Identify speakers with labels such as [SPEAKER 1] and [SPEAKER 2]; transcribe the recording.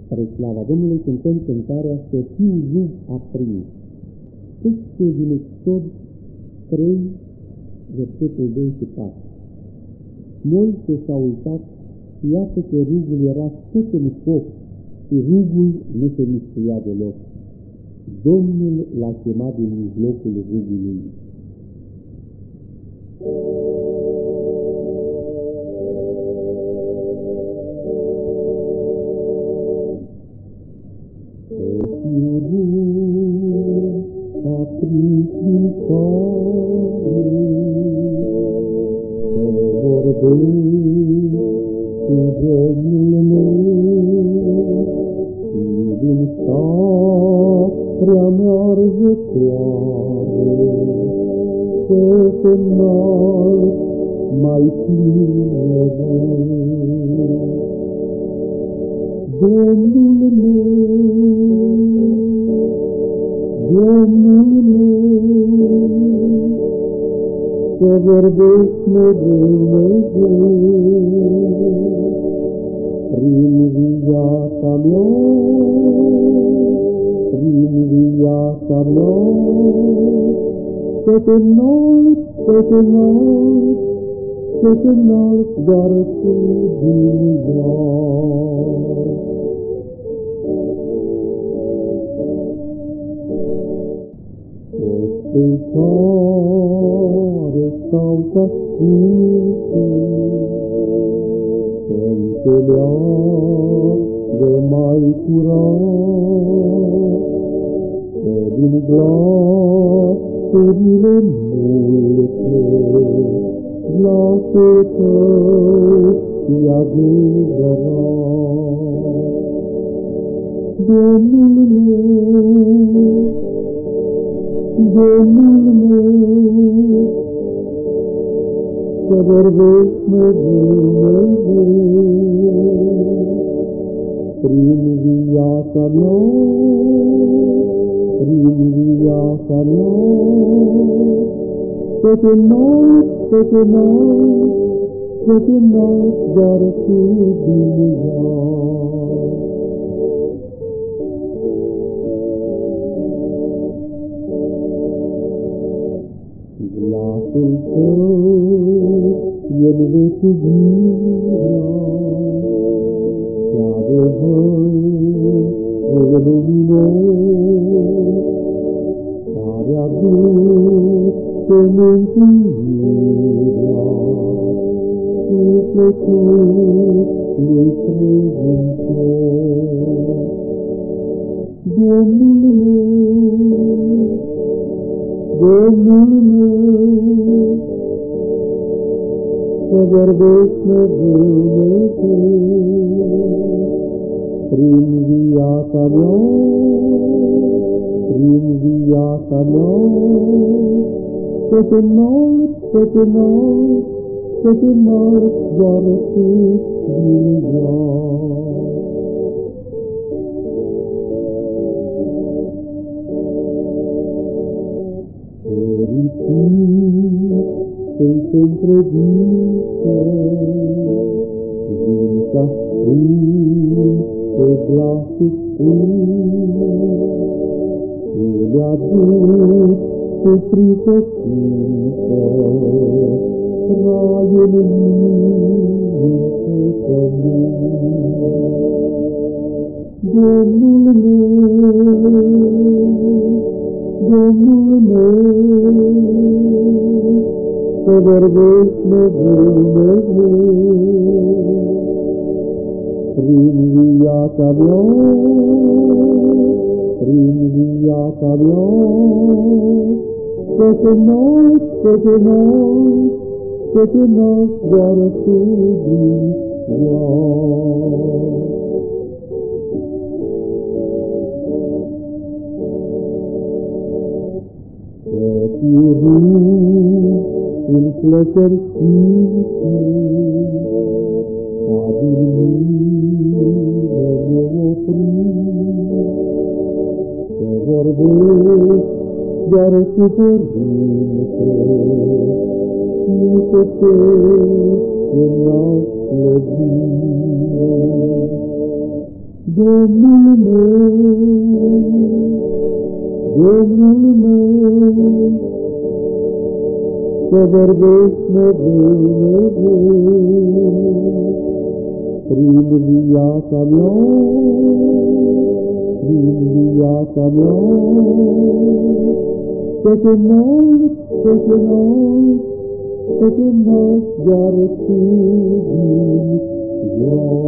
[SPEAKER 1] Spre slava Domnului cântăm cântarea Să fiu rug aprins. Textul din Exod 3, versetul 24. Moise s-a uitat și iată că rugul era tot în foc și rugul nu se mistuia deloc. Domnul l-a chemat din mijlocul rugului. Aprins din soare, să vorbesc cu Domnul meu, și din starea mea arzătoare, să te înalt mai tine. Domnul meu, Domnul meu, să vorbesc mereu, prin viața mea, să te înalt, doar tu din viață. Pe care stau ca sfinte, să înțeleagă mai curat, că din glasurile multe, glasul tău e adevărat. Domnul meu, să vorbesc mereu, prin viața mea, să te înalt, doar tu din ea. Glasul tău e-n veșnicia, și adevărul luminos, care aduce mântuirea sufletului credincios. Domnul meu, să vorbesc mereu, prin viața mea, să te înalt, doar tu din ea. Să-i se întrebită, viața pe glasul și le-a dus pe fricotită, raiul lui pe pământ. Domnul meu, să vorbesc mereu, prin viața mea, să te înalt, doar tu din ea. Să fiu rug în plăceri sfinte, ca din mine neoprit, să vorbesc doar cu Părinte, nu să te înalt slăvire. Domnul meu, Domnul meu, să vorbești mereu, prin viața mea, să te înalți, iar tu din